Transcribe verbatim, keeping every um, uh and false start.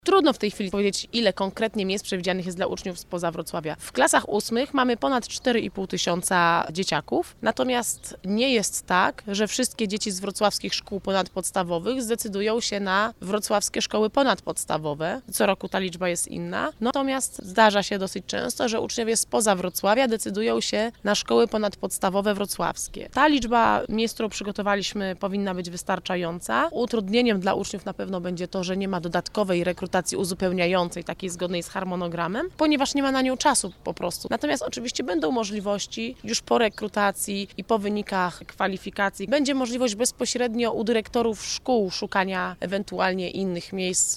Trudno w tej chwili powiedzieć, ile konkretnie miejsc przewidzianych jest dla uczniów spoza Wrocławia. W klasach ósmych mamy ponad cztery i pół tysiąca dzieciaków, natomiast nie jest tak, że wszystkie dzieci z wrocławskich szkół ponadpodstawowych zdecydują się na wrocławskie szkoły ponadpodstawowe. Co roku ta liczba jest inna. Natomiast zdarza się dosyć często, że uczniowie spoza Wrocławia decydują się na szkoły ponadpodstawowe wrocławskie. Ta liczba miejsc, którą przygotowaliśmy, powinna być wystarczająca. Utrudnieniem dla uczniów na pewno będzie to, że nie ma dodatkowej rekrutacji uzupełniającej, takiej zgodnej z harmonogramem, ponieważ nie ma na nią czasu po prostu. Natomiast oczywiście będą możliwości już po rekrutacji i po wynikach kwalifikacji. Będzie możliwość bezpośrednio u dyrektorów szkół szukania ewentualnie innych miejsc